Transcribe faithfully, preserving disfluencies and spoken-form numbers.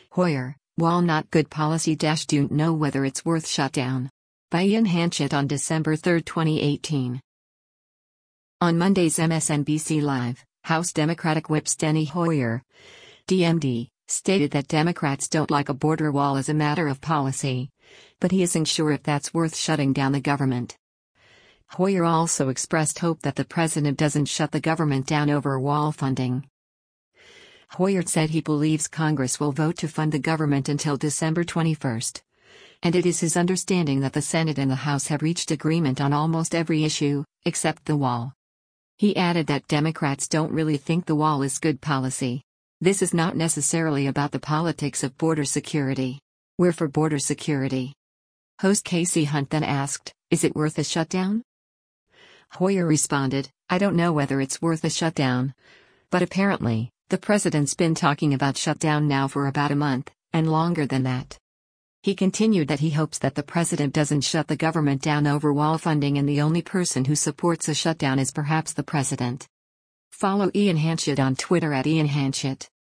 Hoyer, wall not good policy. Don't know whether it's worth shutdown. By Ian Hanchett on December third, twenty eighteen. On Monday's M S N B C Live, House Democratic Whip Steny Hoyer, D M D, stated that Democrats don't like a border wall as a matter of policy, but he isn't sure if that's worth shutting down the government. Hoyer also expressed hope that the president doesn't shut the government down over wall funding. Hoyer said he believes Congress will vote to fund the government until December twenty-first. And it is his understanding that the Senate and the House have reached agreement on almost every issue, except the wall. He added that Democrats don't really think the wall is good policy. This is not necessarily about the politics of border security. We're for border security. Host Casey Hunt then asked, "Is it worth a shutdown?" Hoyer responded, "I don't know whether it's worth a shutdown. But apparently, the president's been talking about shutdown now for about a month, and longer than that." He continued that he hopes that the president doesn't shut the government down over wall funding, and the only person who supports a shutdown is perhaps the president. Follow Ian Hanchett on Twitter at Ian Hanchett.